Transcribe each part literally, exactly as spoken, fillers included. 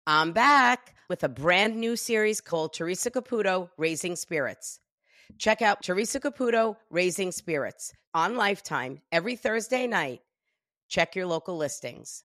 I'm back with a brand new series called Teresa Caputo, Raising Spirits. Check out Teresa Caputo, Raising Spirits on Lifetime every Thursday night. Check your local listings.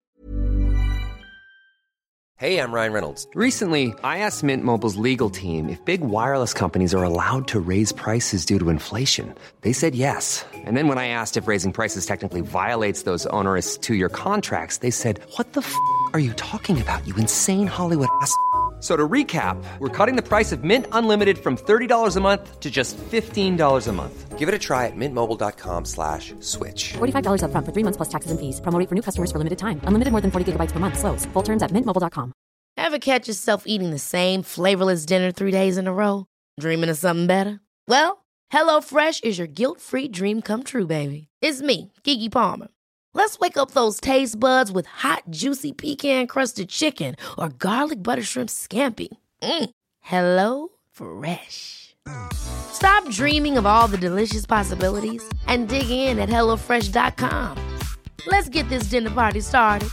Hey, I'm Ryan Reynolds. Recently, I asked Mint Mobile's legal team if big wireless companies are allowed to raise prices due to inflation. They said yes. And then when I asked if raising prices technically violates those onerous two-year contracts, they said, what the f*** are you talking about, you insane Hollywood ass f- So to recap, we're cutting the price of Mint Unlimited from thirty dollars a month to just fifteen dollars a month. Give it a try at mintmobile.com slash switch. forty-five dollars up front for three months plus taxes and fees. Promo rate for new customers for limited time. Unlimited more than forty gigabytes per month. Slows full terms at mint mobile dot com. Ever catch yourself eating the same flavorless dinner three days in a row? Dreaming of something better? Well, HelloFresh is your guilt-free dream come true, baby. It's me, Keke Palmer. Let's wake up those taste buds with hot, juicy pecan-crusted chicken or garlic butter shrimp scampi. Mm. Hello Fresh. Stop dreaming of all the delicious possibilities and dig in at hello fresh dot com. Let's get this dinner party started.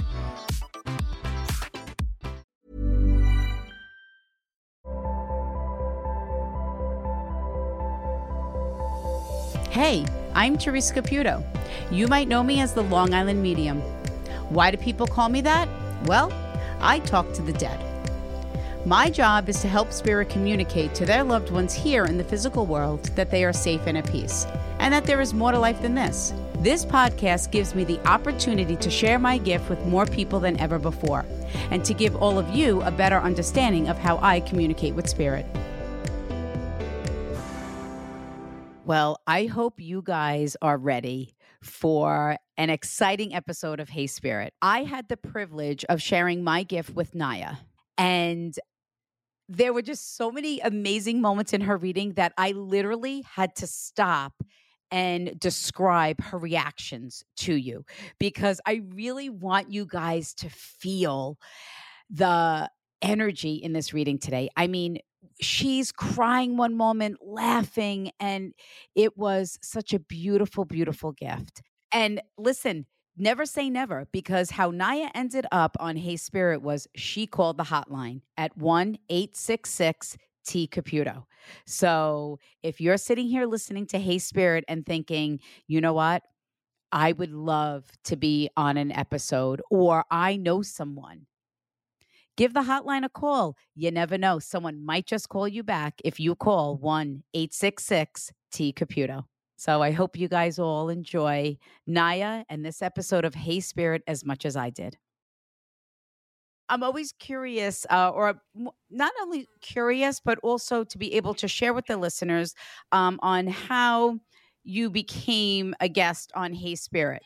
Hey, I'm Teresa Caputo. You might know me as the Long Island Medium. Why do people call me that? Well, I talk to the dead. My job is to help spirit communicate to their loved ones here in the physical world that they are safe and at peace, and that there is more to life than this. This podcast gives me the opportunity to share my gift with more people than ever before, and to give all of you a better understanding of how I communicate with spirit. Well, I hope you guys are ready for an exciting episode of Hey Spirit. I had the privilege of sharing my gift with Naya, and there were just so many amazing moments in her reading that I literally had to stop and describe her reactions to you, because I really want you guys to feel the energy in this reading today. I mean, she's crying one moment, laughing, and it was such a beautiful, beautiful gift. And listen, never say never, because how Naya ended up on Hey Spirit was she called the hotline at one eight six six T Caputo. So if you're sitting here listening to Hey Spirit and thinking, you know what, I would love to be on an episode, or I know someone, give the hotline a call. You never know. Someone might just call you back if you call one eight six six T Caputo. So I hope you guys all enjoy Naya and this episode of Hey Spirit as much as I did. I'm always curious, uh, or not only curious, but also to be able to share with the listeners um, on how you became a guest on Hey Spirit.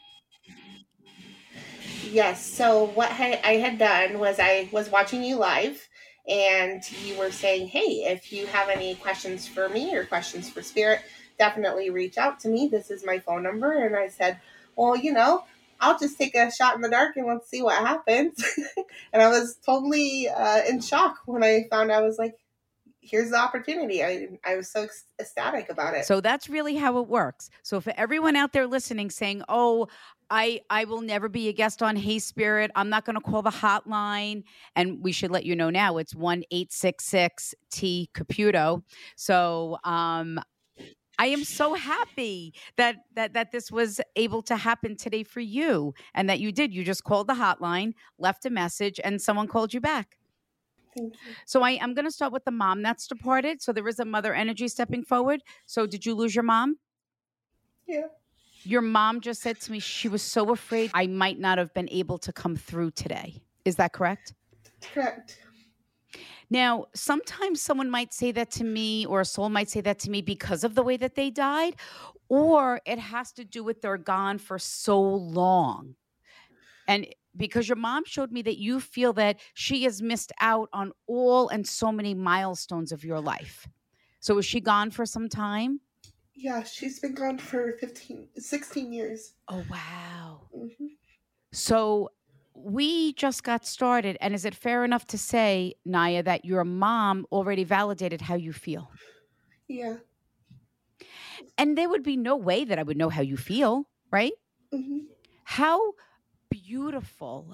Yes. So what I I had done was I was watching you live, and you were saying, hey, if you have any questions for me or questions for Spirit, definitely reach out to me. This is my phone number. And I said, well, you know, I'll just take a shot in the dark and let's see what happens. And I was totally uh, in shock when I found I was like, here's the opportunity. I I was so ecstatic about it. So that's really how it works. So for everyone out there listening saying, oh, I, I will never be a guest on Hey Spirit, I'm not going to call the hotline. And we should let you know now, it's one eight six six T Caputo. So um, I am so happy that, that, that this was able to happen today for you, and that you did. You just called the hotline, left a message, and someone called you back. Thank you. So I, I'm going to start with the mom that's departed. So there is a mother energy stepping forward. So did you lose your mom? Yeah. Your mom just said to me she was so afraid I might not have been able to come through today. Is that correct? Correct. Now, sometimes someone might say that to me, or a soul might say that to me because of the way that they died, or it has to do with they're gone for so long. And because your mom showed me that you feel that she has missed out on all and so many milestones of your life. So is she gone for some time? Yeah, she's been gone for fifteen, sixteen years. Oh, wow. Mm-hmm. So we just got started. And is it fair enough to say, Naya, that your mom already validated how you feel? Yeah. And there would be no way that I would know how you feel, right? Mm-hmm. How beautiful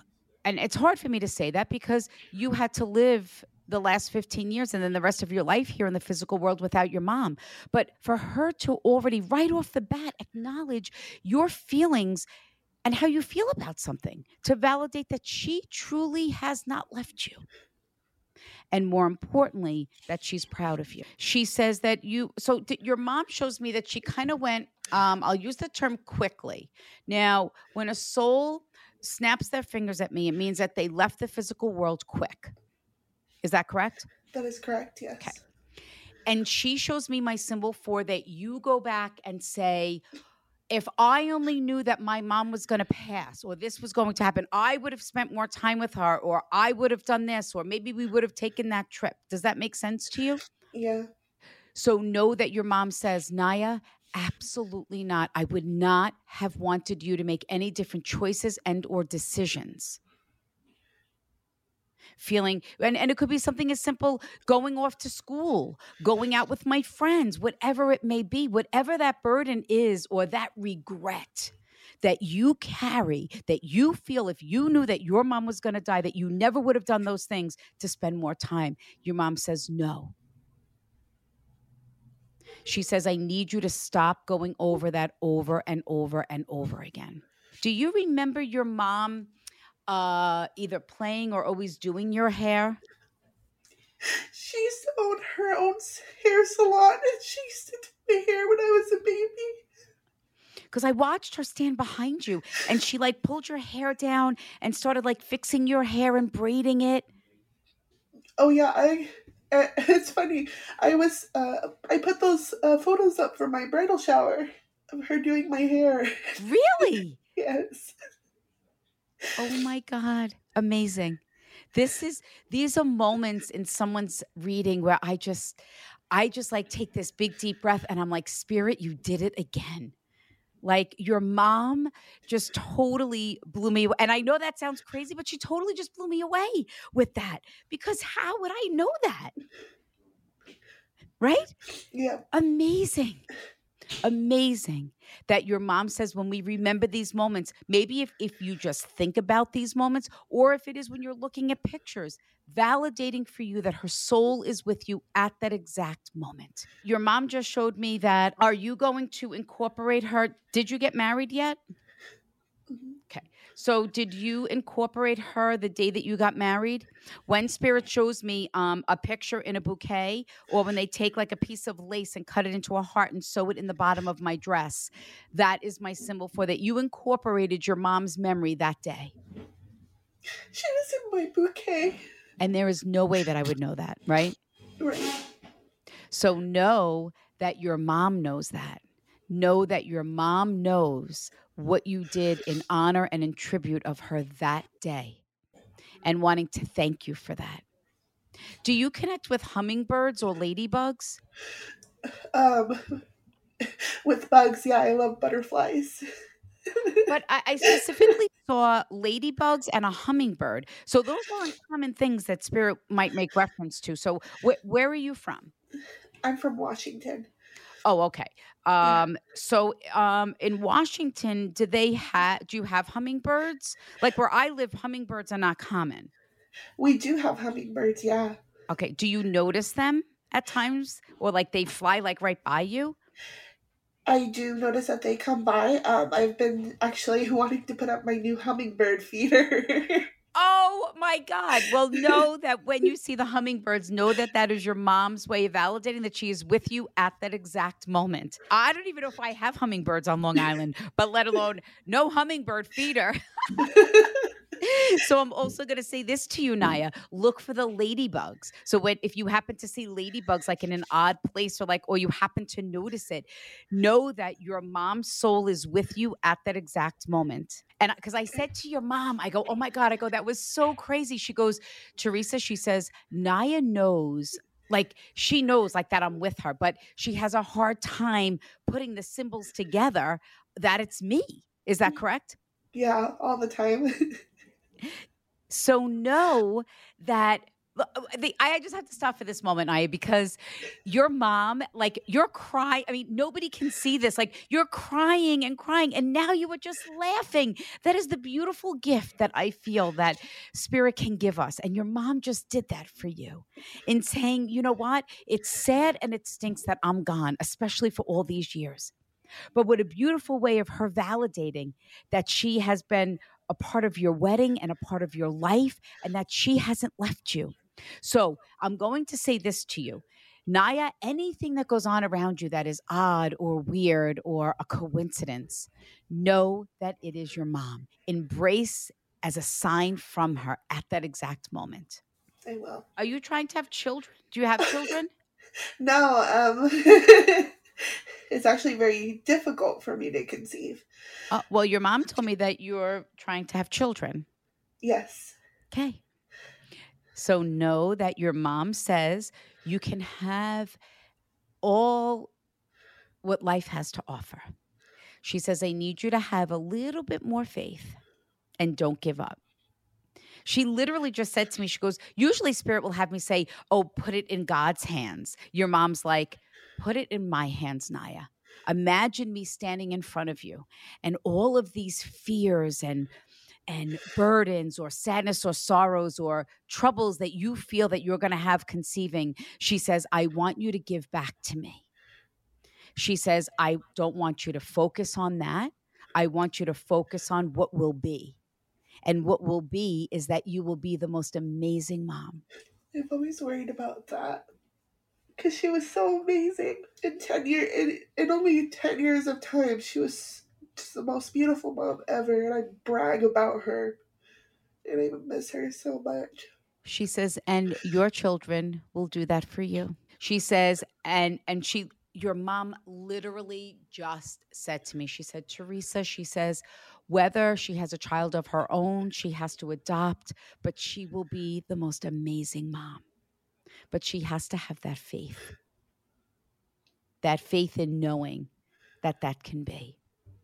and it's hard for me to say that because you had to live the last fifteen years and then the rest of your life here in the physical world without your mom. But for her to already right off the bat acknowledge your feelings and how you feel about something, to validate that she truly has not left you. And more importantly, that she's proud of you. She says that you, so th- your mom shows me that she kind of went, um, I'll use the term quickly. Now, when a soul snaps their fingers at me, it means that they left the physical world quick. Is that correct? That is correct, yes. Okay. And she shows me my symbol for that you go back and say, if I only knew that my mom was going to pass or this was going to happen, I would have spent more time with her, or I would have done this, or maybe we would have taken that trip. Does that make sense to you? Yeah. So know that your mom says, Naya, absolutely not. I would not have wanted you to make any different choices and or decisions. Feeling, and, and it could be something as simple, going off to school, going out with my friends, whatever it may be, whatever that burden is or that regret that you carry, that you feel if you knew that your mom was going to die, that you never would have done those things to spend more time. Your mom says no. She says, I need you to stop going over that over and over and over again. Do you remember your mom uh, either playing or always doing your hair? She used to own her own hair salon, and she used to do my hair when I was a baby. Because I watched her stand behind you, and she like pulled your hair down and started like fixing your hair and braiding it. Oh yeah, I. Uh, it's funny. I was. Uh, I put those uh, photos up for my bridal shower of her doing my hair. Really? Yes. Oh my God. Amazing. This is, these are moments in someone's reading where I just, I just like take this big deep breath and I'm like, Spirit, you did it again. Like your mom just totally blew me away. And I know that sounds crazy, but she totally just blew me away with that, because how would I know that? Right? Yeah. Amazing. Amazing that your mom says when we remember these moments, maybe if, if you just think about these moments, or if it is when you're looking at pictures, validating for you that her soul is with you at that exact moment. Your mom just showed me that. Are you going to incorporate her? Did you get married yet? Okay. So did you incorporate her the day that you got married? When Spirit shows me um, a picture in a bouquet, or when they take like a piece of lace and cut it into a heart and sew it in the bottom of my dress, that is my symbol for that you incorporated your mom's memory that day. She was in my bouquet. And there is no way that I would know that, right? Right. So know that your mom knows that. Know that your mom knows what you did in honor and in tribute of her that day, and wanting to thank you for that. Do you connect with hummingbirds or ladybugs? Um, with bugs, yeah, I love butterflies. But I, I specifically saw ladybugs and a hummingbird. So those are uncommon things that Spirit might make reference to. So wh- where are you from? I'm from Washington. Oh, okay. Um, so um, in Washington, do they have, do you have hummingbirds? Like where I live, hummingbirds are not common. We do have hummingbirds, yeah. Okay. Do you notice them at times, or like they fly like right by you? I do notice that they come by. Um, I've been actually wanting to put up my new hummingbird feeder. Oh my God. Well, know that when you see the hummingbirds, know that that is your mom's way of validating that she is with you at that exact moment. I don't even know if I have hummingbirds on Long Island, but let alone no hummingbird feeder. So I'm also going to say this to you, Naya. Look for the ladybugs. So when, if you happen to see ladybugs like in an odd place, or like, or you happen to notice it, know that your mom's soul is with you at that exact moment. And because I said to your mom, I go, oh my God, I go, that was so crazy. She goes, Teresa, she says, Naya knows, like she knows like that I'm with her, but she has a hard time putting the symbols together that it's me. Is that correct? Yeah, all the time. So know that The, I just have to stop for this moment, Naya, because your mom, like you're crying. I mean, nobody can see this. Like you're crying and crying, and now you were just laughing. That is the beautiful gift that I feel that Spirit can give us. And your mom just did that for you in saying, you know what? It's sad and it stinks that I'm gone, especially for all these years. But what a beautiful way of her validating that she has been a part of your wedding and a part of your life, and that she hasn't left you. So I'm going to say this to you, Naya, anything that goes on around you that is odd or weird or a coincidence, know that it is your mom. Embrace as a sign from her at that exact moment. I will. Are you trying to have children? Do you have children? No, um, it's actually very difficult for me to conceive. Uh, well, your mom told me that you're trying to have children. Yes. Okay. So know that your mom says you can have all what life has to offer. She says, I need you to have a little bit more faith and don't give up. She literally just said to me, she goes, usually Spirit will have me say, oh, put it in God's hands. Your mom's like, put it in my hands, Naya. Imagine me standing in front of you and all of these fears and and burdens or sadness or sorrows or troubles that you feel that you're going to have conceiving. She says, I want you to give back to me. She says, I don't want you to focus on that. I want you to focus on what will be. And what will be is that you will be the most amazing mom. I've always worried about that because she was so amazing. In ten years, in, in only ten years of time, she was just the most beautiful mom ever, and I brag about her, and I miss her so much. She says, and your children will do that for you. She says, and and she, your mom literally just said to me, she said, Teresa, she says, whether she has a child of her own, she has to adopt, but she will be the most amazing mom. But she has to have that faith, that faith in knowing that that can be.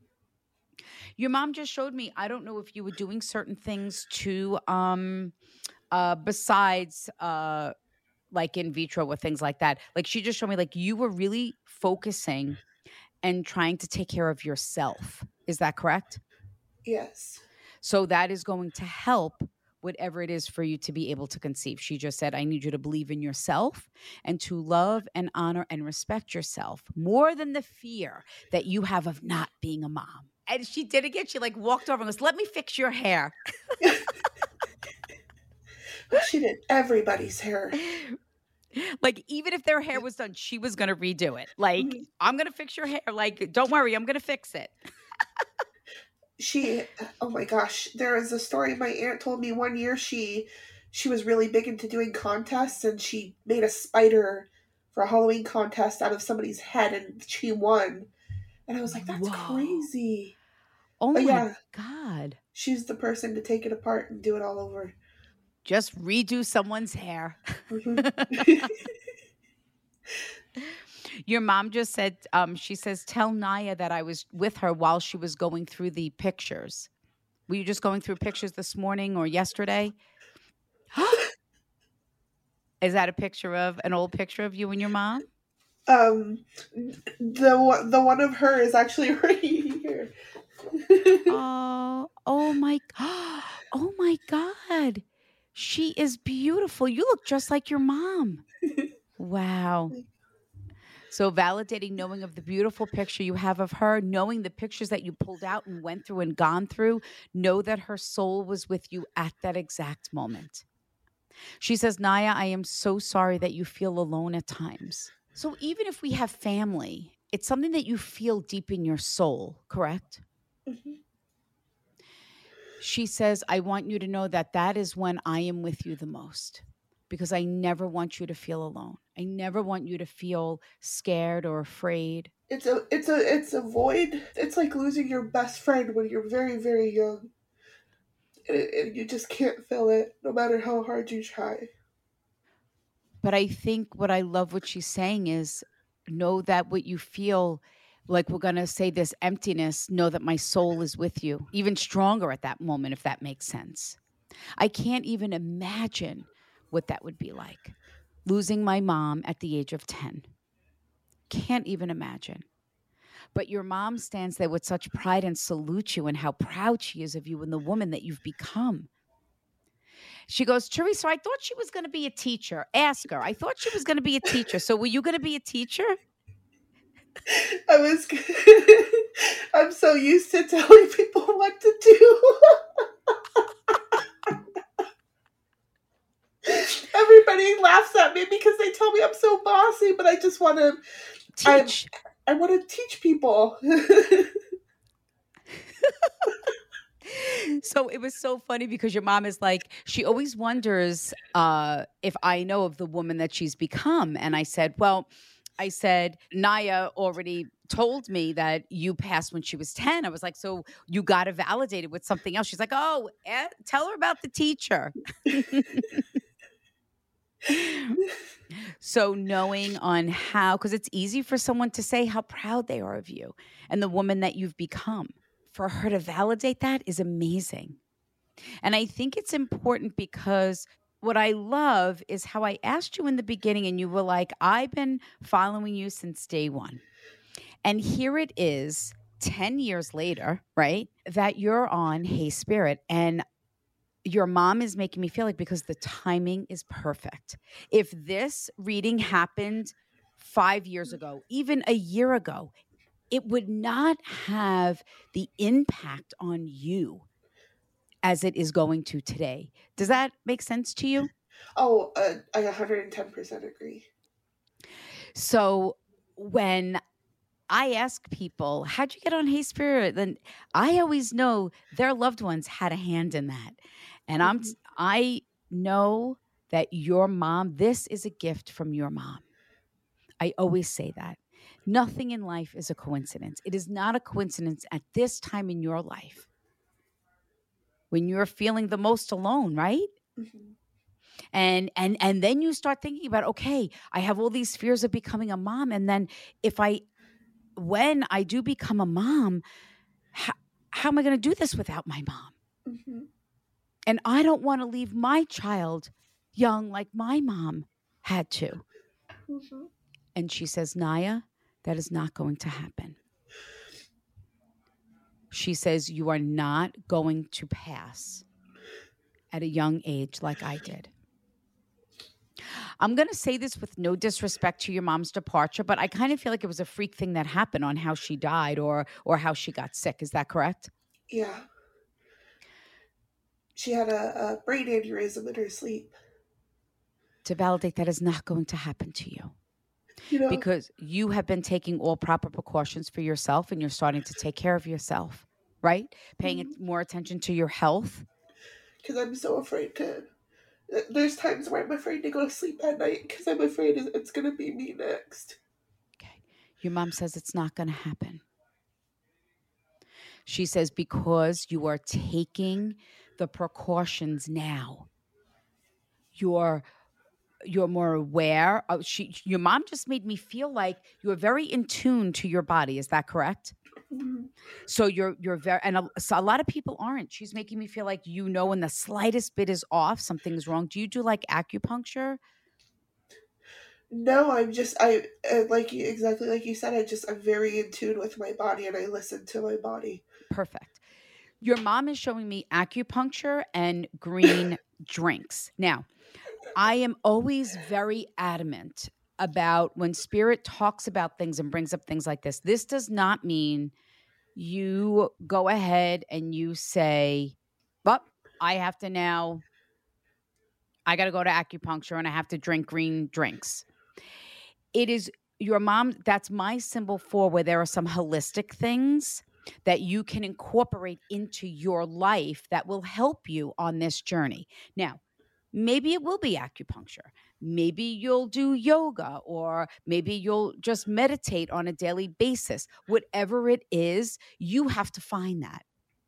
Your mom just showed me, I don't know if you were doing certain things to, um, uh, besides uh, like in vitro or things like that. Like she just showed me like you were really focusing and trying to take care of yourself. Is that correct? Yes. So that is going to help whatever it is for you to be able to conceive. She just said, I need you to believe in yourself and to love and honor and respect yourself more than the fear that you have of not being a mom. And she did again. She like walked over and goes, let me fix your hair. She did everybody's hair. Like, even if their hair was done, she was going to redo it. Like, mm-hmm. I'm going to fix your hair. Like, don't worry, I'm going to fix it. She, oh my gosh, there is a story my aunt told me one year. She, she was really big into doing contests, and she made a spider for a Halloween contest out of somebody's head, and she won. And I was like, that's Whoa. crazy. Oh but my yeah, God. She's the person to take it apart and do it all over. Just redo someone's hair. Mm-hmm. Your mom just said, um, she says, tell Naya that I was with her while she was going through the pictures. Were you just going through pictures this morning or yesterday? Is that a picture of, an old picture of you and your mom? Um, the, the one of her is actually right here. oh, oh my, oh my God. She is beautiful. You look just like your mom. Wow. So validating, knowing of the beautiful picture you have of her, knowing the pictures that you pulled out and went through and gone through, know that her soul was with you at that exact moment. She says, Naya, I am so sorry that you feel alone at times. So even if we have family, it's something that you feel deep in your soul, correct? Mm-hmm. She says, I want you to know that that is when I am with you the most, because I never want you to feel alone. I never want you to feel scared or afraid. It's a, it's a, it's a void. It's like losing your best friend when you're very, very young. And, and you just can't fill it, no matter how hard you try. But I think what I love what she's saying is, know that what you feel, like we're going to say this emptiness, know that my soul is with you, even stronger at that moment, if that makes sense. I can't even imagine what that would be like. Losing my mom at the age of ten. Can't even imagine. But your mom stands there with such pride and salutes you and how proud she is of you and the woman that you've become. She goes, Teresa, I thought she was going to be a teacher. Ask her. I thought she was going to be a teacher. So were you going to be a teacher? I was, I'm so used to telling people what to do. Everybody laughs at me because they tell me I'm so bossy, but I just want to teach. I, I want to teach people. So it was so funny because your mom is like, she always wonders uh, if I know of the woman that she's become. And I said, well, I said, Naya already told me that you passed when she was ten. I was like, so you got to validate it with something else. She's like, oh, eh, tell her about the teacher. So knowing on how, because it's easy for someone to say how proud they are of you and the woman that you've become. For her to validate that is amazing. And I think it's important because what I love is how I asked you in the beginning and you were like, I've been following you since day one. And here it is ten years later, right, that you're on Hey Spirit. And your mom is making me feel like, because the timing is perfect. If this reading happened five years ago, even a year ago, it would not have the impact on you as it is going to today. Does that make sense to you? Oh, uh, I one hundred ten percent agree. So when I ask people, how'd you get on Hey Spirit? Then I always know their loved ones had a hand in that. And I'm, I know that your mom, this is a gift from your mom. I always say that. Nothing in life is a coincidence. It is not a coincidence at this time in your life when you're feeling the most alone, right? Mm-hmm. And and and then you start thinking about, okay, I have all these fears of becoming a mom. And then if I, when I do become a mom, how, how am I going to do this without my mom? Mm-hmm. And I don't want to leave my child young like my mom had to. Mm-hmm. And she says, Naya, that is not going to happen. She says, you are not going to pass at a young age like I did. I'm going to say this with no disrespect to your mom's departure, but I kind of feel like it was a freak thing that happened on how she died or or how she got sick. Is that correct? Yeah. She had a, a brain aneurysm in her sleep. To validate that is not going to happen to you. You know, because you have been taking all proper precautions for yourself and you're starting to take care of yourself, right? Paying mm-hmm. more attention to your health. Because I'm so afraid to, there's times where I'm afraid to go to sleep at night because I'm afraid it's going to be me next. Okay. Your mom says it's not going to happen. She says because you are taking the precautions now, you're You're more aware of she. Your mom just made me feel like you are very in tune to your body. Is that correct? Mm-hmm. So you're you're very, and a, so a lot of people aren't. She's making me feel like you know when the slightest bit is off, something's wrong. Do you do like acupuncture? No, I'm just I uh, like you exactly like you said. I just I'm very in tune with my body and I listen to my body. Perfect. Your mom is showing me acupuncture and green drinks. Now, I am always very adamant about when Spirit talks about things and brings up things like this. This does not mean you go ahead and you say, well, I have to now, I got to go to acupuncture and I have to drink green drinks. It is your mom, that's my symbol for where there are some holistic things that you can incorporate into your life that will help you on this journey. Now, maybe it will be acupuncture. Maybe you'll do yoga, or maybe you'll just meditate on a daily basis. Whatever it is, you have to find that.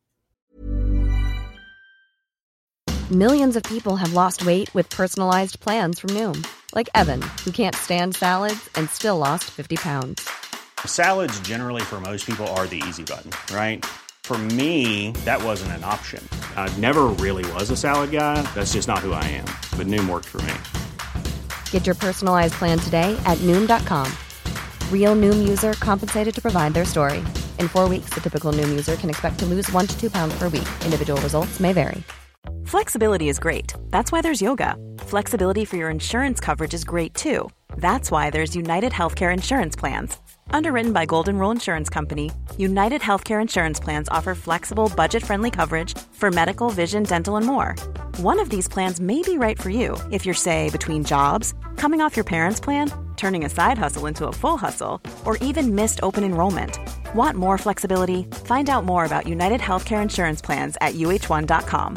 Millions of people have lost weight with personalized plans from Noom. Like Evan, who can't stand salads and still lost fifty pounds. Salads generally for most people are the easy button, right? For me, that wasn't an option. I never really was a salad guy. That's just not who I am. But Noom worked for me. Get your personalized plan today at Noom dot com. Real Noom user compensated to provide their story. In four weeks, the typical Noom user can expect to lose one to two pounds per week. Individual results may vary. Flexibility is great. That's why there's yoga. Flexibility for your insurance coverage is great too. That's why there's United Healthcare Insurance Plans. Underwritten by Golden Rule Insurance Company, United Healthcare Insurance Plans offer flexible, budget-friendly coverage for medical, vision, dental, and more. One of these plans may be right for you if you're, say, between jobs, coming off your parents' plan, turning a side hustle into a full hustle, or even missed open enrollment. Want more flexibility? Find out more about United Healthcare Insurance Plans at U H one dot com.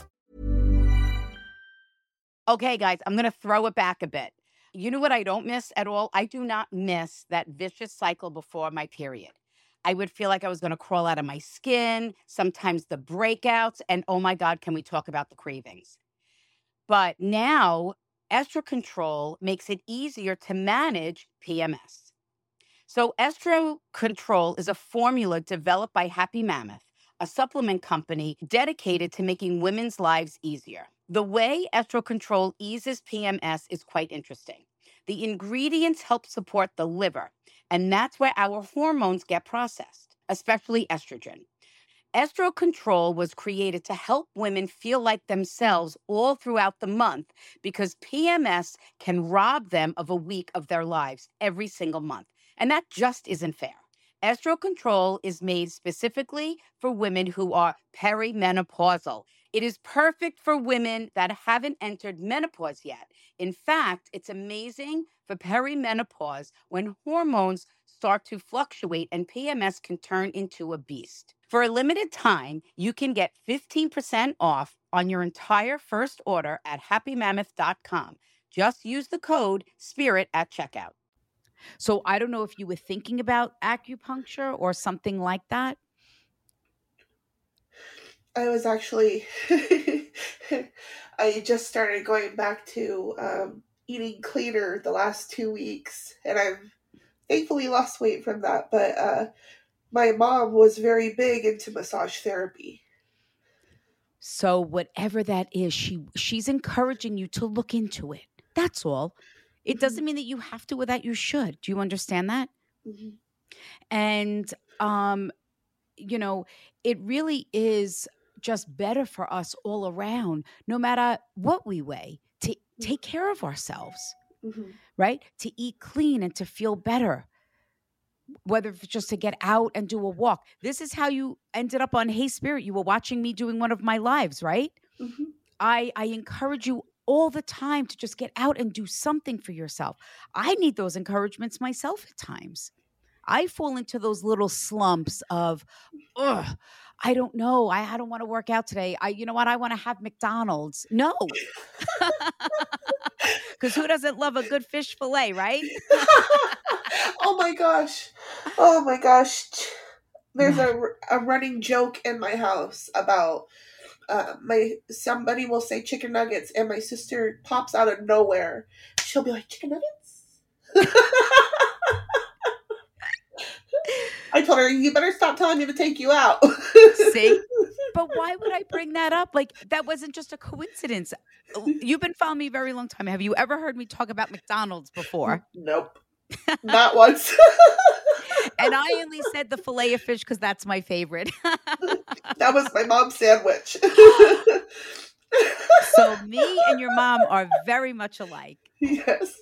Okay, guys, I'm going to throw it back a bit. You know what I don't miss at all? I do not miss that vicious cycle before my period. I would feel like I was going to crawl out of my skin, sometimes the breakouts, and oh my God, can we talk about the cravings? But now, Estro Control makes it easier to manage P M S. So Estro Control is a formula developed by Happy Mammoth, a supplement company dedicated to making women's lives easier. The way Estro Control eases P M S is quite interesting. The ingredients help support the liver, and that's where our hormones get processed, especially estrogen. Estro Control was created to help women feel like themselves all throughout the month because P M S can rob them of a week of their lives every single month, and that just isn't fair. Estro Control is made specifically for women who are perimenopausal. It is perfect for women that haven't entered menopause yet. In fact, it's amazing for perimenopause when hormones start to fluctuate and P M S can turn into a beast. For a limited time, you can get fifteen percent off on your entire first order at happy mammoth dot com. Just use the code SPIRIT at checkout. So I don't know if you were thinking about acupuncture or something like that. I was actually, I just started going back to um, eating cleaner the last two weeks, and I've thankfully lost weight from that, but uh, my mom was very big into massage therapy. So whatever that is, she she's encouraging you to look into it. That's all. It doesn't mean that you have to or that you should. Do you understand that? Mm-hmm. And, um, you know, it really is just better for us all around, no matter what we weigh, to take care of ourselves, mm-hmm. right? To eat clean and to feel better, whether it's just to get out and do a walk. This is how you ended up on Hey Spirit. You were watching me doing one of my lives, right? Mm-hmm. I, I encourage you all the time to just get out and do something for yourself. I need those encouragements myself at times. I fall into those little slumps of, ugh, I don't know. I, I don't want to work out today. I, you know what? I want to have McDonald's. No. Because who doesn't love a good fish fillet, right? Oh my gosh. Oh my gosh. There's a, a running joke in my house about uh, my, somebody will say chicken nuggets and my sister pops out of nowhere. She'll be like, chicken nuggets? I told her, you better stop telling me to take you out. See? But why would I bring that up? Like, that wasn't just a coincidence. You've been following me a very long time. Have you ever heard me talk about McDonald's before? Nope. Not once. And I only said the filet of fish because that's my favorite. That was my mom's sandwich. So me and your mom are very much alike. Yes.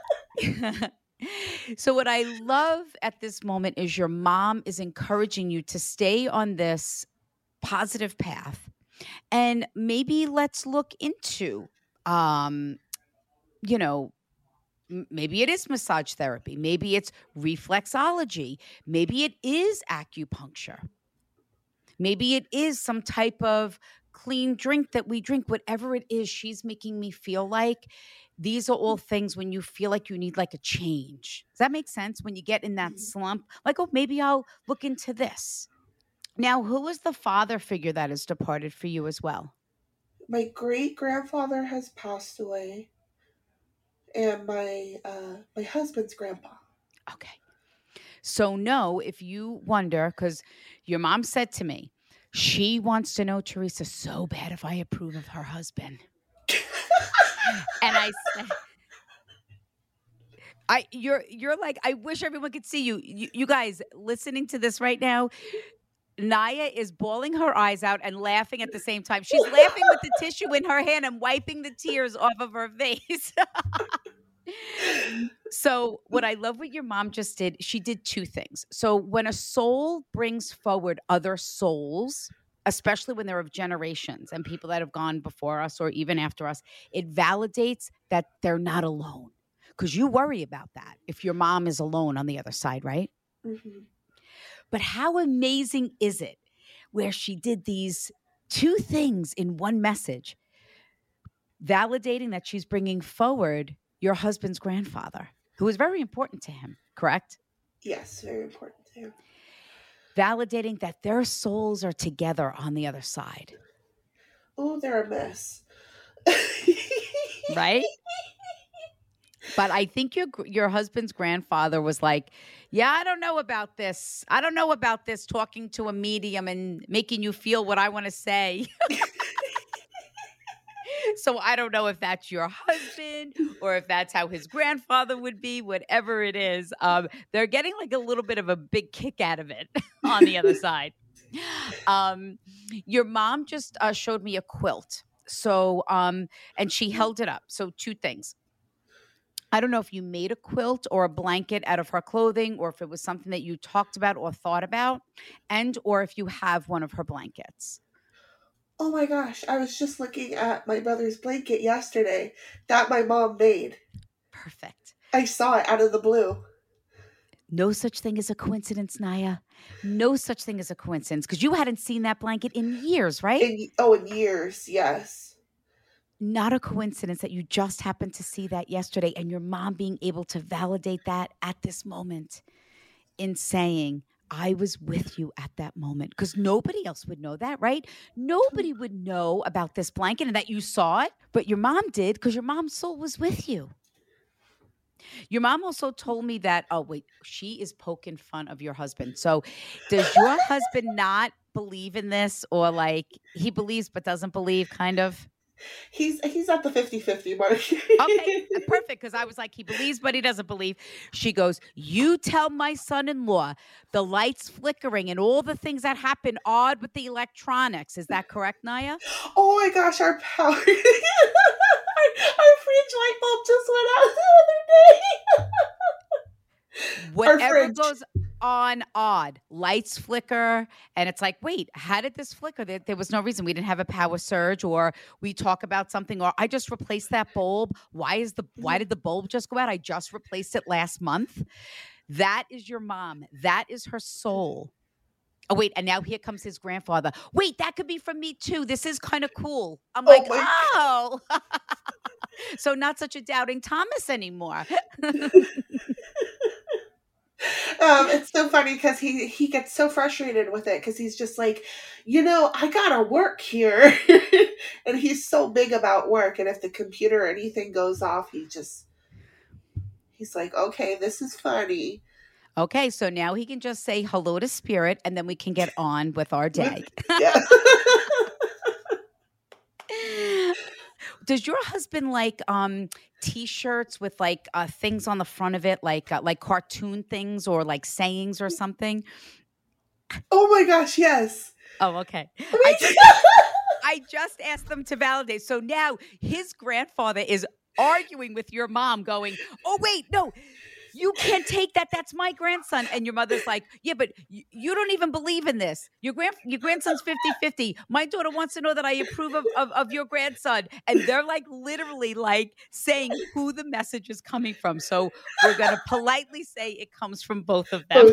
So what I love at this moment is your mom is encouraging you to stay on this positive path. And maybe let's look into, um, you know, m- maybe it is massage therapy. Maybe it's reflexology. Maybe it is acupuncture. Maybe it is some type of clean drink that we drink. Whatever it is, she's making me feel like. These are all things when you feel like you need like a change. Does that make sense? When you get in that slump, like, oh, maybe I'll look into this. Now, who is the father figure that has departed for you as well? My great grandfather has passed away, and my uh, my husband's grandpa. Okay. So no, if you wonder, because your mom said to me, she wants to know, Teresa, so bad if I approve of her husband. And I said, I you're you're like, I wish everyone could see you. you. You guys listening to this right now, Naya is bawling her eyes out and laughing at the same time. She's laughing with the tissue in her hand and wiping the tears off of her face. So what I love what your mom just did, she did two things. So when a soul brings forward other souls, especially when they're of generations and people that have gone before us or even after us, it validates that they're not alone. Because you worry about that if your mom is alone on the other side, right? Mm-hmm. But how amazing is it where she did these two things in one message, validating that she's bringing forward your husband's grandfather, who was very important to him, correct? Yes, very important to him. Validating that their souls are together on the other side. Oh, they're a mess. Right? But I think your your husband's grandfather was like, yeah, I don't know about this. I don't know about this talking to a medium and making you feel what I want to say. So I don't know if that's your husband or if that's how his grandfather would be, whatever it is. Um, they're getting like a little bit of a big kick out of it on the other side. Um, your mom just uh, showed me a quilt. So, um, and she held it up. So two things. I don't know if you made a quilt or a blanket out of her clothing or if it was something that you talked about or thought about, and or if you have one of her blankets. Oh my gosh, I was just looking at my brother's blanket yesterday that my mom made. Perfect. I saw it out of the blue. No such thing as a coincidence, Naya. No such thing as a coincidence, because you hadn't seen that blanket in years, right? In, oh, in years, yes. Not a coincidence that you just happened to see that yesterday and your mom being able to validate that at this moment in saying, I was with you at that moment, because nobody else would know that, right? Nobody would know about this blanket and that you saw it, but your mom did because your mom's soul was with you. Your mom also told me that, oh, wait, she is poking fun of your husband. So does your husband not believe in this, or like he believes but doesn't believe, kind of? He's he's at the fifty-fifty mark. Okay, perfect, because I was like, he believes, but he doesn't believe. She goes, you tell my son-in-law the lights flickering and all the things that happen odd with the electronics. Is that correct, Naya? Oh my gosh, our power. our, our fridge light bulb just went out the other day. Whatever goes on odd, lights flicker, and it's like, wait, how did this flicker? There, there was no reason. We didn't have a power surge, or we talk about something, or I just replaced that bulb. Why is the why did the bulb just go out? I just replaced it last month. That is your mom. That is her soul. Oh, wait, and now here comes his grandfather. Wait, that could be from me too. This is kind of cool. I'm like, oh. oh. So not such a doubting Thomas anymore. Um, it's so funny because he, he gets so frustrated with it because he's just like, you know, I gotta work here. And he's so big about work. And if the computer or anything goes off, he just, he's like, okay, this is funny. Okay, so now he can just say hello to Spirit, and then we can get on with our day. Yeah. Does your husband like um, T-shirts with like uh, things on the front of it, like uh, like cartoon things or like sayings or something? Oh my gosh, yes. Oh, okay. I just, I just asked them to validate. So now his grandfather is arguing with your mom going, oh, wait, no. You can't take that. That's my grandson. And your mother's like, yeah, but you, you don't even believe in this. Your grand your grandson's fifty-fifty. My daughter wants to know that I approve of, of, of your grandson. And they're like literally like saying who the message is coming from. So we're going to politely say it comes from both of them.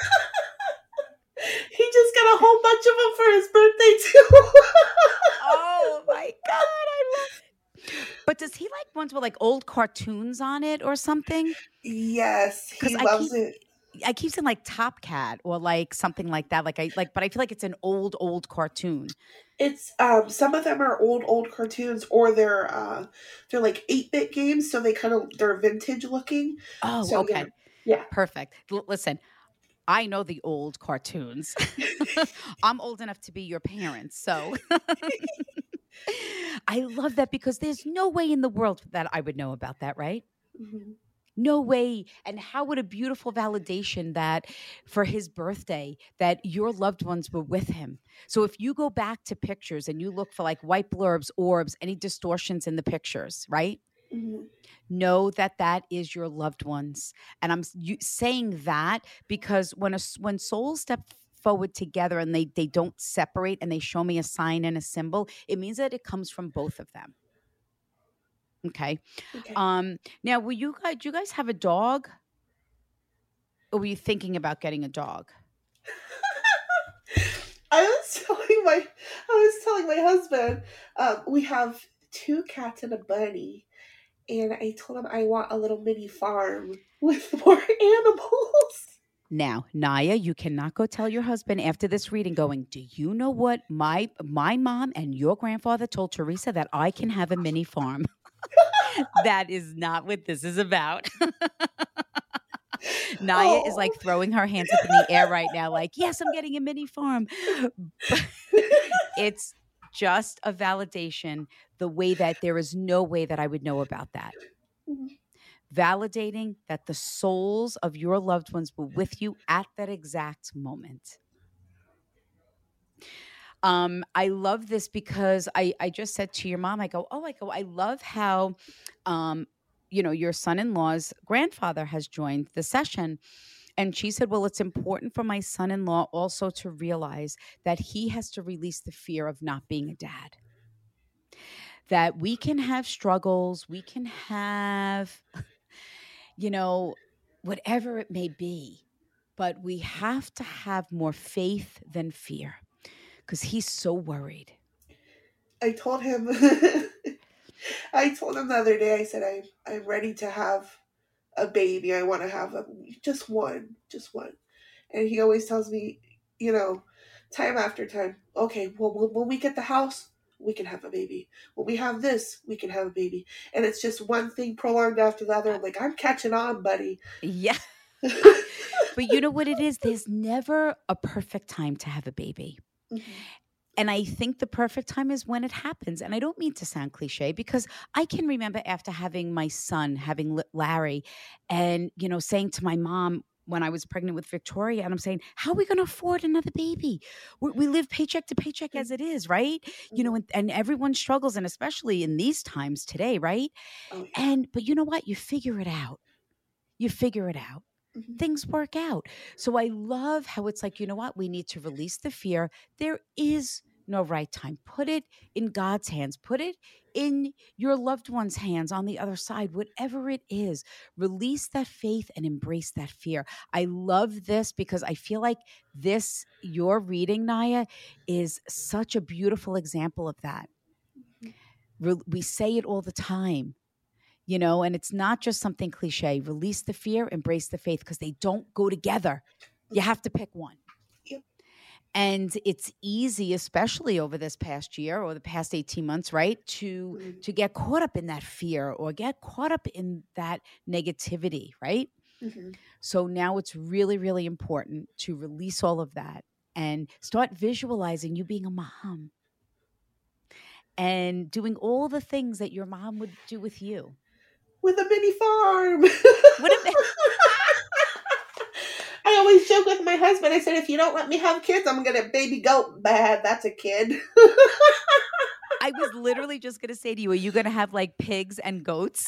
He just got a whole bunch of them for his birthday too. Oh my God, I love it. But does he like ones with like old cartoons on it or something? Yes, he loves keep, it. I keep saying like Top Cat or like something like that. Like I like, but I feel like it's an old, old cartoon. It's um some of them are old, old cartoons, or they're uh they're like eight-bit games, so they kind of they're vintage looking. Oh, so, okay. Yeah. yeah. Perfect. L- listen, I know the old cartoons. I'm old enough to be your parents. So I love that because there's no way in the world that I would know about that, right? Mm-hmm. No way. And how would a beautiful validation that for his birthday, that your loved ones were with him. So if you go back to pictures and you look for like white blurbs, orbs, any distortions in the pictures, right? Mm-hmm. Know that that is your loved ones. And I'm you, saying that because when a, when souls step forward together and they they don't separate and they show me a sign and a symbol, it means that it comes from both of them. Okay. Okay. Um, now, will you guys, do you guys have a dog? Or were you thinking about getting a dog? I was telling my, I was telling my husband, um, we have two cats and a bunny, and I told him I want a little mini farm with more animals. Now, Naya, you cannot go tell your husband after this reading going, do you know what my my mom and your grandfather told Teresa that I can have a mini farm? That is not what this is about. Naya Oh. is like throwing her hands up in the air right now, like, yes, I'm getting a mini farm. But it's just a validation the way that there is no way that I would know about that. Mhm. Validating that the souls of your loved ones were with you at that exact moment. Um, I love this because I, I just said to your mom, I go, oh, I go, I love how, um, you know, your son-in-law's grandfather has joined the session. And she said, well, it's important for my son-in-law also to realize that he has to release the fear of not being a dad. That we can have struggles, we can have, you know, whatever it may be, but we have to have more faith than fear. Because he's so worried. I told him, I told him the other day, I said, I, I'm ready to have a baby. I want to have a, just one, just one. And he always tells me, you know, time after time, okay, well, when, when we get the house, we can have a baby. When we have this, we can have a baby. And it's just one thing prolonged after the other. I'm like, I'm catching on, buddy. Yeah. But you know what it is? There's never a perfect time to have a baby. Mm-hmm. And I think the perfect time is when it happens. And I don't mean to sound cliche because I can remember after having my son, having Larry, and, you know, saying to my mom when I was pregnant with Victoria, and I'm saying, how are we going to afford another baby? We, we live paycheck to paycheck as it is, right? Mm-hmm. You know, and, and everyone struggles, and especially in these times today, right? Oh, yeah. And, but you know what? You figure it out. You figure it out. Mm-hmm. Things work out. So I love how it's like, you know what? We need to release the fear. There is no right time. Put it in God's hands. Put it in your loved one's hands on the other side, whatever it is. Release that faith and embrace that fear. I love this because I feel like this, your reading, Naya, is such a beautiful example of that. Mm-hmm. We say it all the time. You know, and it's not just something cliche. Release the fear, embrace the faith, because they don't go together. You have to pick one. Yep. And it's easy, especially over this past year or the past eighteen months, right, to mm-hmm. to get caught up in that fear or get caught up in that negativity, right? Mm-hmm. So now it's really, really important to release all of that and start visualizing you being a mom and doing all the things that your mom would do with you. With a mini farm. What a I always joke with my husband. I said, if you don't let me have kids, I'm going to baby goat. Bad. That's a kid. I was literally just going to say to you, are you going to have like pigs and goats?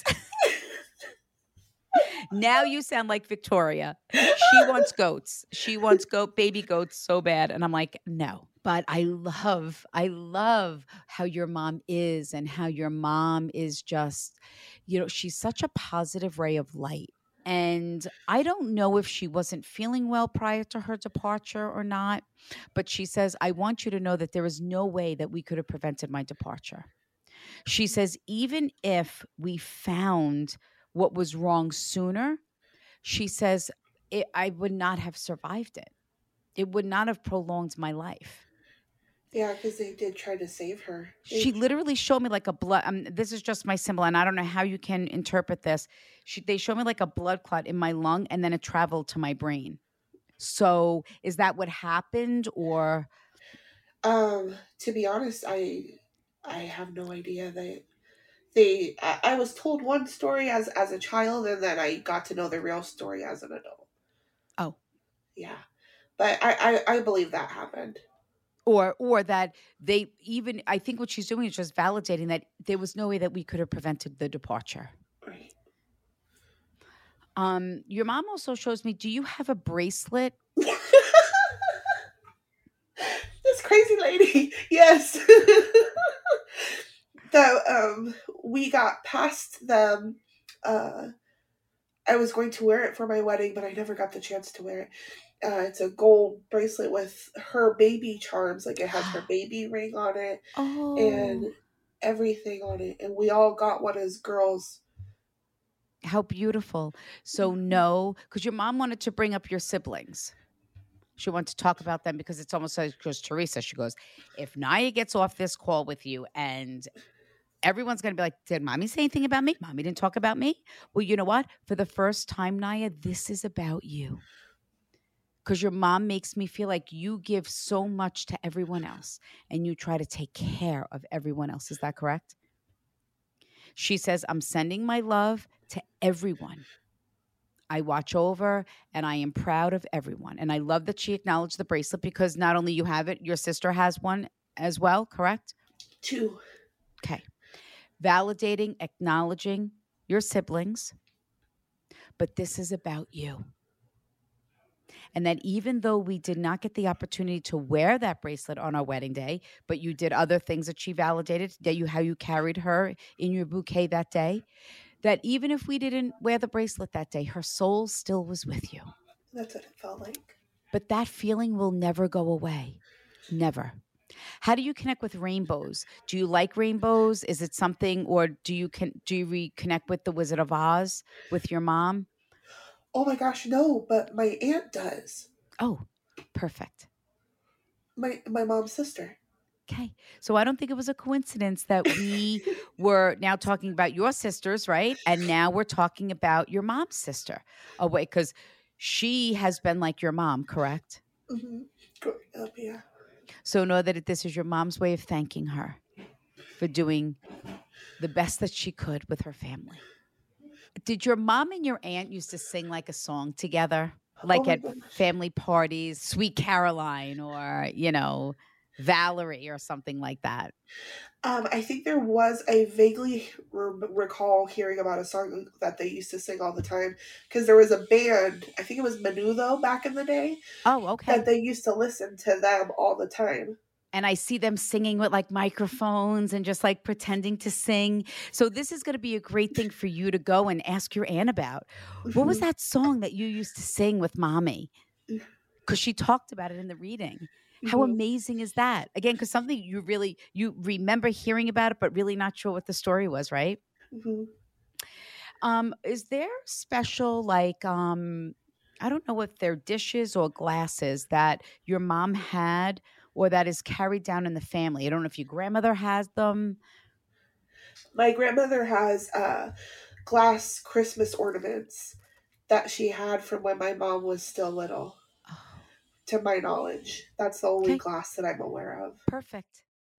Now you sound like Victoria. She wants goats. She wants goat, baby goats so bad. And I'm like, no. But I love, I love how your mom is and how your mom is just, you know, she's such a positive ray of light. And I don't know if she wasn't feeling well prior to her departure or not, but she says, I want you to know that there is no way that we could have prevented my departure. She says, even if we found what was wrong sooner, she says, it, I would not have survived it. It would not have prolonged my life. Yeah, because they did try to save her. They... She literally showed me like a blood. Um, this is just my symbol, and I don't know how you can interpret this. She, they showed me like a blood clot in my lung, and then it traveled to my brain. So is that what happened, or? Um, to be honest, I I have no idea. They they I, I was told one story as as a child, and then I got to know the real story as an adult. Oh. Yeah. But I, I, I believe that happened. Or or that they even, I think what she's doing is just validating that there was no way that we could have prevented the departure. Right. Um, your mom also shows me, do you have a bracelet? This crazy lady. Yes. So um we got past them. Uh I was going to wear it for my wedding, but I never got the chance to wear it. Uh, it's a gold bracelet with her baby charms. Like it has her baby ring on it Oh. and everything on it. And we all got one as girls. How beautiful. So no, because your mom wanted to bring up your siblings. She wanted to talk about them because it's almost like, because Teresa, she goes, if Naya gets off this call with you and everyone's going to be like, did mommy say anything about me? Mommy didn't talk about me. Well, you know what? For the first time, Naya, this is about you. Because your mom makes me feel like you give so much to everyone else and you try to take care of everyone else. Is that correct? She says, I'm sending my love to everyone. I watch over and I am proud of everyone. And I love that she acknowledged the bracelet because not only you have it, your sister has one as well, correct? Two. Okay. Validating, acknowledging your siblings, but this is about you. And that even though we did not get the opportunity to wear that bracelet on our wedding day, but you did other things that she validated, that you how you carried her in your bouquet that day, that even if we didn't wear the bracelet that day, her soul still was with you. That's what it felt like. But that feeling will never go away. Never. How do you connect with rainbows? Do you like rainbows? Is it something, or do you can do you reconnect with the Wizard of Oz with your mom? Oh my gosh, no, but my aunt does. Oh, perfect. My my mom's sister. Okay. So I don't think it was a coincidence that we were now talking about your sisters, right? And now we're talking about your mom's sister. Oh, wait, because she has been like your mom, correct? Mm-hmm. Growing up, yeah. So know that this is your mom's way of thanking her for doing the best that she could with her family. Did your mom and your aunt used to sing like a song together? Like Oh my at gosh. family parties, Sweet Caroline or, you know, Valerie or something like that? Um, I think there was, I vaguely re- recall hearing about a song that they used to sing all the time because there was a band, I think it was Menudo back in the day, Oh, okay. that they used to listen to them all the time. And I see them singing with like microphones and just like pretending to sing. So this is going to be a great thing for you to go and ask your aunt about. What was that song that you used to sing with mommy? Because she talked about it in the reading. How Mhm. amazing is that? Again, because something you really, you remember hearing about it, but really not sure what the story was, right? Mhm. Um, is there special, like, um, I don't know if they're dishes or glasses that your mom had or that is carried down in the family? I don't know if your grandmother has them. My grandmother has uh, glass Christmas ornaments that she had from when my mom was still little. To my knowledge, that's the only Okay. glass that I'm aware of. Perfect.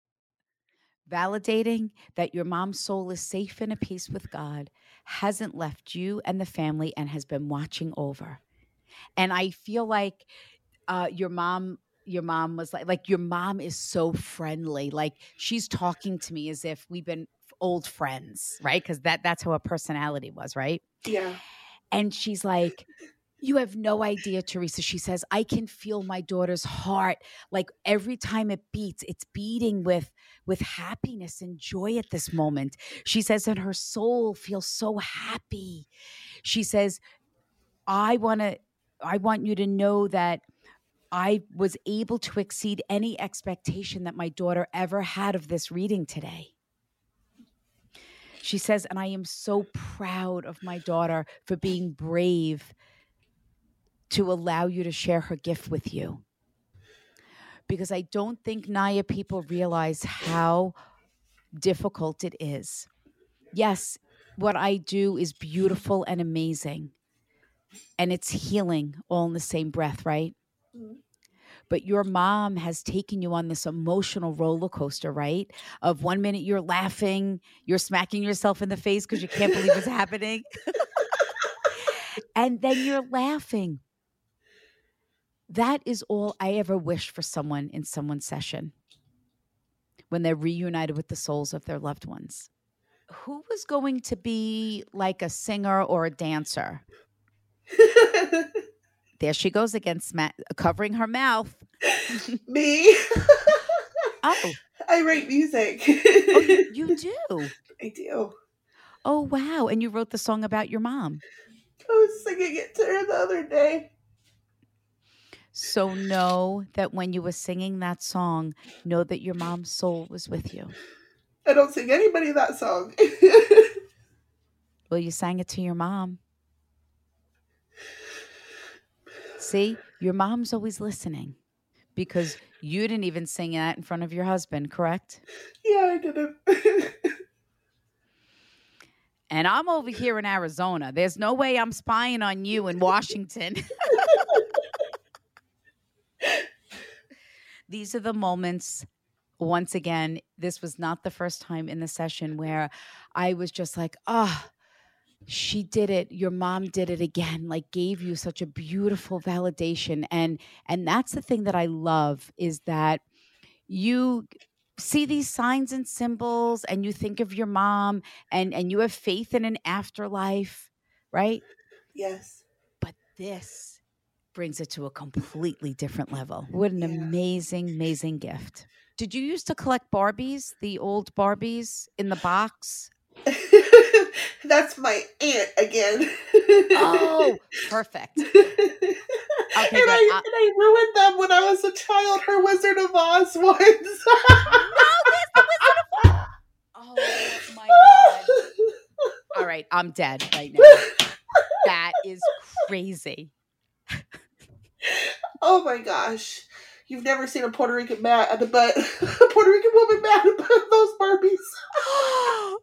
Validating that your mom's soul is safe and at peace with God, hasn't left you and the family, and has been watching over. And I feel like uh, your mom, your mom was like, like your mom is so friendly. Like she's talking to me as if we've been old friends, right? Because that that's how her personality was, right? Yeah. And she's like, you have no idea, Teresa. She says, I can feel my daughter's heart. Like every time it beats, it's beating with, with happiness and joy at this moment. She says, and her soul feels so happy. She says, I want to, I want you to know that I was able to exceed any expectation that my daughter ever had of this reading today. She says, and I am so proud of my daughter for being brave to allow you to share her gift with you. Because I don't think, Naya, people realize how difficult it is. Yes, what I do is beautiful and amazing. and it's healing all in the same breath, right? Mm-hmm. But your mom has taken you on this emotional roller coaster, right? Of one minute you're laughing, you're smacking yourself in the face because you can't believe it's happening. And then you're laughing. That is all I ever wish for someone in someone's session when they're reunited with the souls of their loved ones. Who was going to be like a singer or a dancer? There she goes again, sma- covering her mouth. Me? Oh. I write music. Oh, you, you do? I do. Oh, wow. And you wrote the song about your mom. I was singing it to her the other day. So know that when you were singing that song, know that your mom's soul was with you. I don't sing anybody that song. Well, you sang it to your mom. See, your mom's always listening because you didn't even sing that in front of your husband, correct? Yeah, I didn't. And I'm over here in Arizona. There's no way I'm spying on you in Washington. These are the moments, once again, this was not the first time in the session where I was just like, oh, she did it. Your mom did it again, like gave you such a beautiful validation. And, and that's the thing that I love is that you see these signs and symbols and you think of your mom and, and you have faith in an afterlife, right? Yes. But this brings it to a completely different level. What an Yeah. amazing, amazing gift. Did you used to collect Barbies, the old Barbies in the box? That's my aunt again. Oh, perfect. Okay, and, good. I, Uh, and I ruined them when I was a child. Her Wizard of Oz ones. No, where's the Wizard of Oz? Oh my God. All right, I'm dead right now. That is crazy. Oh my gosh. You've never seen a Puerto Rican mad, but a Puerto Rican woman mad about those Barbies.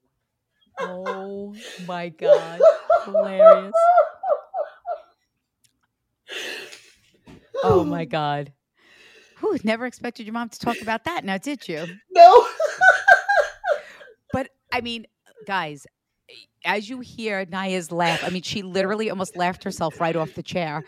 Oh my God. Hilarious. Oh my God. Whew, never expected your mom to talk about that now, did you? No. But I mean, guys, as you hear Naya's laugh, I mean, she literally almost laughed herself right off the chair.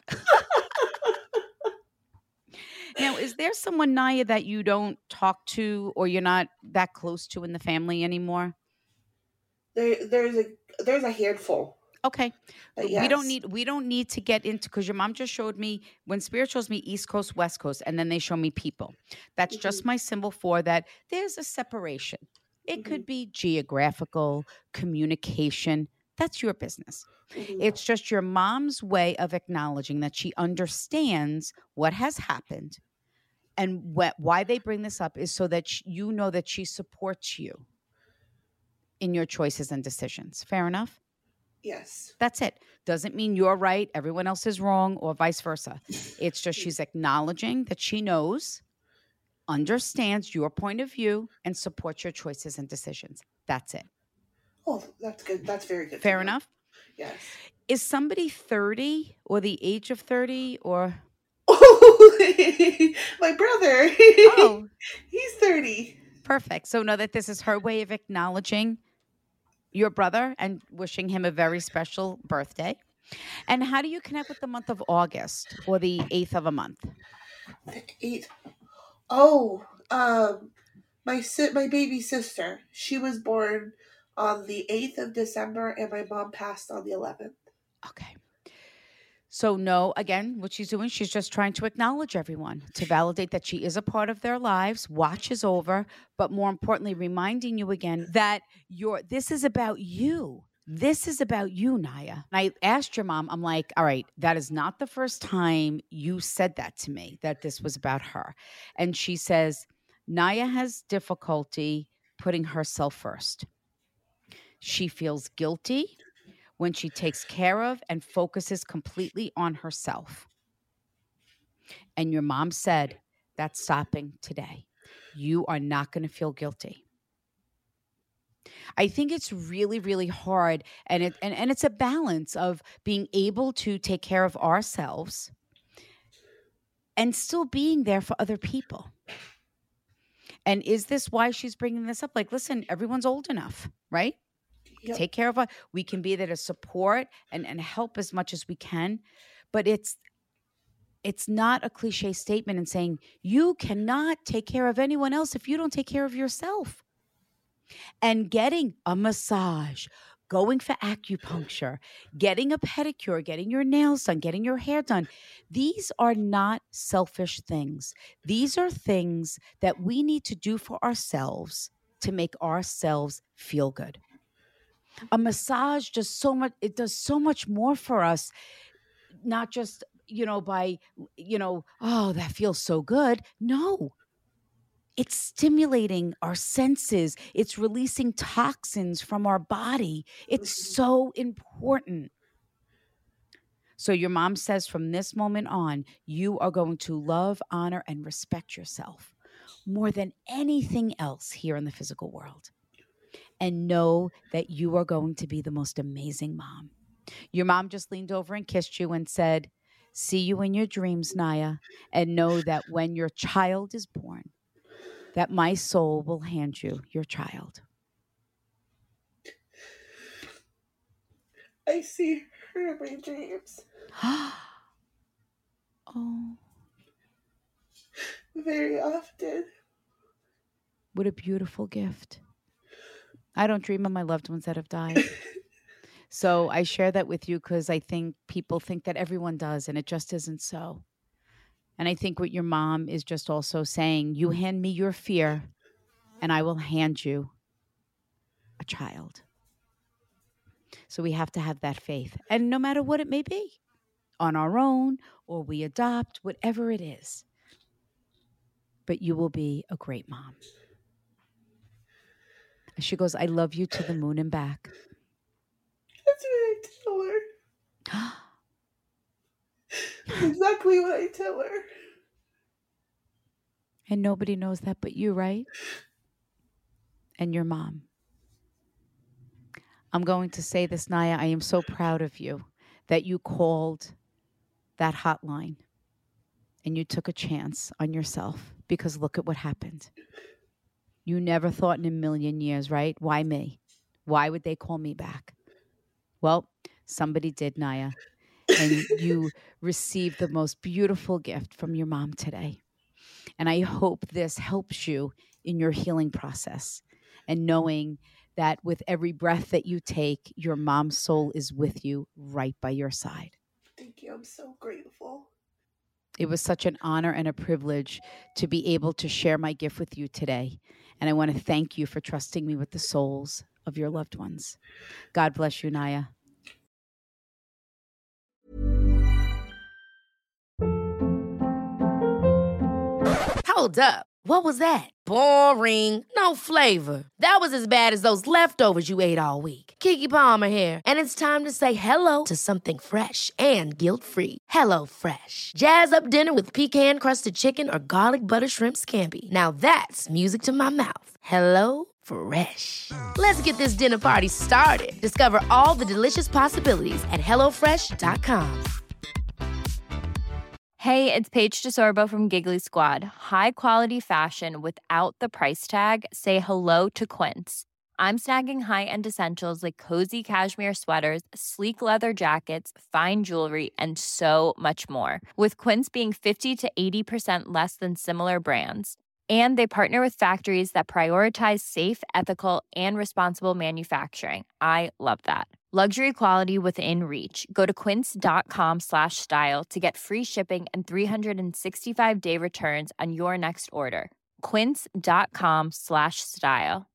Now, is there someone, Naya, that you don't talk to or you're not that close to in the family anymore? There, there's a there's a handful. Okay. But We don't yes. need we don't need to get into, because your mom just showed me, when Spirit shows me East Coast, West Coast, and then they show me people. That's just my symbol for that there's a separation. It could be geographical, communication. That's your business. Mhm. It's just your mom's way of acknowledging that she understands what has happened. And wh- why they bring this up is so that sh- you know that she supports you in your choices and decisions. Fair enough? Yes. That's it. Doesn't mean you're right, everyone else is wrong, or vice versa. It's just she's acknowledging that she knows, understands your point of view, and supports your choices and decisions. That's it. Oh, that's good. That's very good. to Fair know. enough? Yes. Is somebody thirty or the age of thirty or? Oh, my brother. Oh. He's thirty. Perfect. So know that this is her way of acknowledging your brother and wishing him a very special birthday. And how do you connect with the month of August or the eighth of a month? The eighth. Oh, um, my si- my baby sister. She was born on the eighth of December, and my mom passed on the eleventh. Okay. So no, again, what she's doing, she's just trying to acknowledge everyone, to validate that she is a part of their lives, watch is over, but more importantly, reminding you again that you're, this is about you. This is about you, Naya. And I asked your mom, I'm like, all right, that is not the first time you said that to me, that this was about her. And she says, Naya has difficulty putting herself first. She feels guilty when she takes care of and focuses completely on herself. And your mom said, that's stopping today. You are not going to feel guilty. I think it's really, really hard. And it and, and it's a balance of being able to take care of ourselves and still being there for other people. And is this why she's bringing this up? Like, listen, everyone's old enough, right? Yep. Take care of us. We can be there to support and, and help as much as we can. But it's it's not a cliche statement in saying you cannot take care of anyone else if you don't take care of yourself. And getting a massage, going for acupuncture, getting a pedicure, getting your nails done, getting your hair done. These are not selfish things. These are things that we need to do for ourselves to make ourselves feel good. A massage does so much, it does so much more for us, not just, you know, by, you know, oh, that feels so good. No. It's stimulating our senses. It's releasing toxins from our body. It's so important. So your mom says from this moment on, you are going to love, honor, and respect yourself more than anything else here in the physical world. And know that you are going to be the most amazing mom. Your mom just leaned over and kissed you and said, see you in your dreams, Naya, and know that when your child is born, that my soul will hand you your child. I see her in my dreams. Oh. Very often. What a beautiful gift. I don't dream of my loved ones that have died. So I share that with you because I think people think that everyone does, and it just isn't so. And I think what your mom is just also saying, you hand me your fear and I will hand you a child. So we have to have that faith. And no matter what it may be, on our own or we adopt, whatever it is. But you will be a great mom. And she goes, I love you to the moon and back. That's what I tell her. That's exactly what I tell her. And nobody knows that but you, right? And your mom. I'm going to say this, Naya. I am so proud of you that you called that hotline and you took a chance on yourself, because look at what happened. You never thought in a million years, right? Why me? Why would they call me back? Well, somebody did, Naya. And you received the most beautiful gift from your mom today. And I hope this helps you in your healing process and knowing that with every breath that you take, your mom's soul is with you right by your side. Thank you. I'm so grateful. It was such an honor and a privilege to be able to share my gift with you today. And I want to thank you for trusting me with the souls of your loved ones. God bless you, Naya. Hold up. What was that? Boring. No flavor. That was as bad as those leftovers you ate all week. Keke Palmer here. And it's time to say hello to something fresh and guilt-free. Hello Fresh. Jazz up dinner with pecan-crusted chicken or garlic butter shrimp scampi. Now that's music to my mouth. Hello Fresh. Let's get this dinner party started. Discover all the delicious possibilities at hello fresh dot com. Hey, it's Paige DeSorbo from Giggly Squad. High quality fashion without the price tag. Say hello to Quince. I'm snagging high-end essentials like cozy cashmere sweaters, sleek leather jackets, fine jewelry, and so much more. With Quince being fifty to eighty percent less than similar brands. And they partner with factories that prioritize safe, ethical, and responsible manufacturing. I love that. Luxury quality within reach. Go to quince.com slash style to get free shipping and three sixty-five day returns on your next order. Quince.com slash style.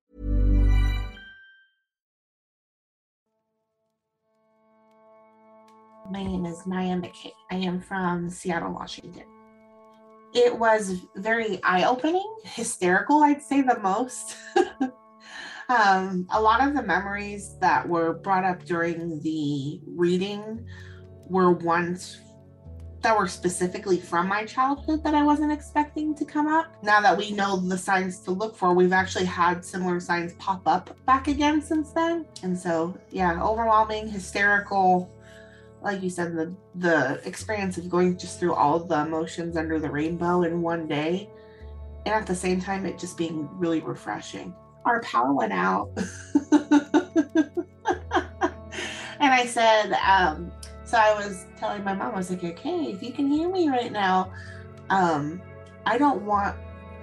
My name is Naya McKay. I am from Seattle, Washington. It was very eye-opening, hysterical, I'd say the most. um, a lot of the memories that were brought up during the reading were ones that were specifically from my childhood that I wasn't expecting to come up. Now that we know the signs to look for, we've actually had similar signs pop up back again since then. And so, yeah, overwhelming, hysterical, like you said, the, the experience of going just through all of the emotions under the rainbow in one day. And at the same time, it just being really refreshing. Our power went out. And I said, um, so I was telling my mom, I was like, okay, if you can hear me right now, um, I don't want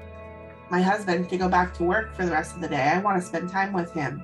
my husband to go back to work for the rest of the day. I want to spend time with him.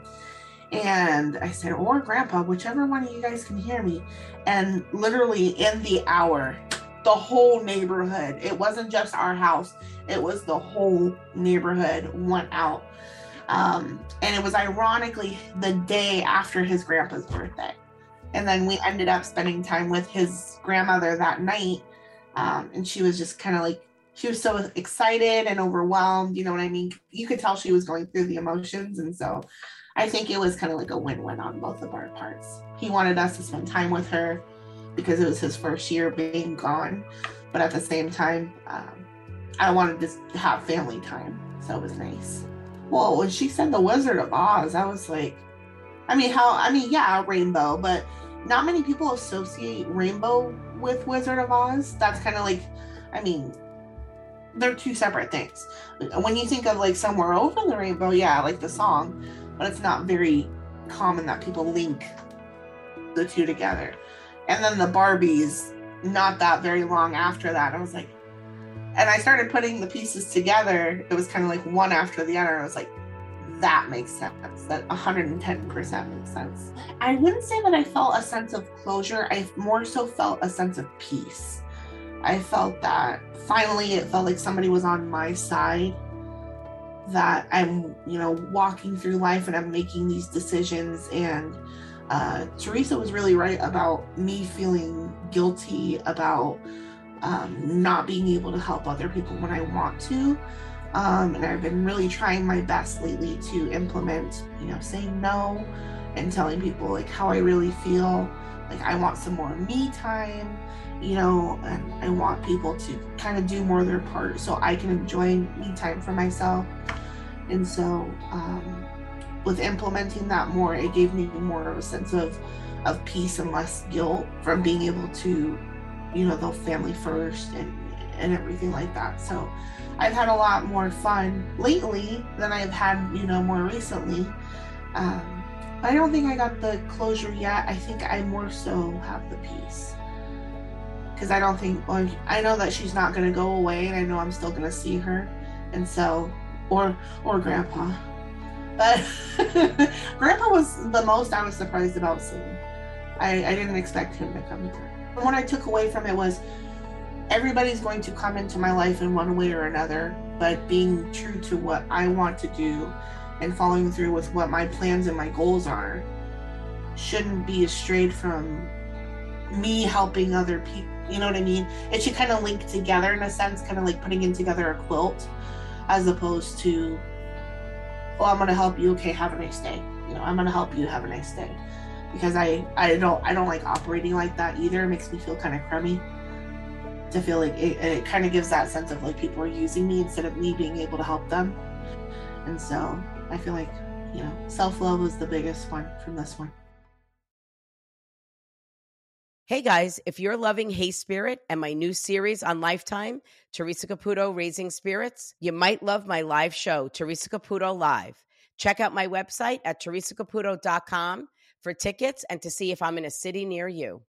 And I said, or Grandpa, whichever one of you guys can hear me. And literally in the hour, the whole neighborhood, it wasn't just our house, it was the whole neighborhood went out. Um, and it was ironically the day after his grandpa's birthday. And then we ended up spending time with his grandmother that night. Um, and she was just kind of like, she was so excited and overwhelmed. You know what I mean? You could tell she was going through the emotions. And so I think it was kind of like a win-win on both of our parts. He wanted us to spend time with her because it was his first year being gone. But at the same time, um, I wanted to have family time. So it was nice. Well, when she said the Wizard of Oz, I was like, I mean, how, I mean, yeah, rainbow, but not many people associate rainbow with Wizard of Oz. That's kind of like, I mean, they're two separate things. When you think of like Somewhere Over the Rainbow, yeah, like the song, but it's not very common that people link the two together. And then the Barbies, not that very long after that, I was like, and I started putting the pieces together. It was kind of like one after the other. I was like, that makes sense. That one hundred ten percent makes sense. I wouldn't say that I felt a sense of closure. I more so felt a sense of peace. I felt that finally it felt like somebody was on my side, that I'm, you know, walking through life and I'm making these decisions. And uh, Teresa was really right about me feeling guilty about um, not being able to help other people when I want to. Um, and I've been really trying my best lately to implement, you know, saying no and telling people like how I really feel. Like I want some more me time, you know, and I want people to kind of do more of their part so I can enjoy me time for myself. And so um, with implementing that more, it gave me more of a sense of, of peace and less guilt from being able to, you know, the family first and, and everything like that. So I've had a lot more fun lately than I've had, you know, more recently. Um, but I don't think I got the closure yet. I think I more so have the peace. Because I don't think, well, I know that she's not going to go away, and I know I'm still going to see her. And so, or, or Grandpa. But Grandpa was the most I was surprised about seeing. I, I didn't expect him to come through. What I took away from it was, everybody's going to come into my life in one way or another, but being true to what I want to do and following through with what my plans and my goals are shouldn't be strayed from me helping other people. You know what I mean? It should kind of link together in a sense, kind of like putting in together a quilt, as opposed to, oh, I'm going to help you. Okay, have a nice day. You know, I'm going to help you. Have a nice day. Because I, I don't, I don't like operating like that either. It makes me feel kind of crummy. To feel like it, it kind of gives that sense of like people are using me instead of me being able to help them. And so I feel like, you know, self-love was the biggest one from this one. Hey guys, if you're loving Hey Spirit and my new series on Lifetime, Teresa Caputo Raising Spirits, you might love my live show, Teresa Caputo Live. Check out my website at teresa caputo dot com for tickets and to see if I'm in a city near you.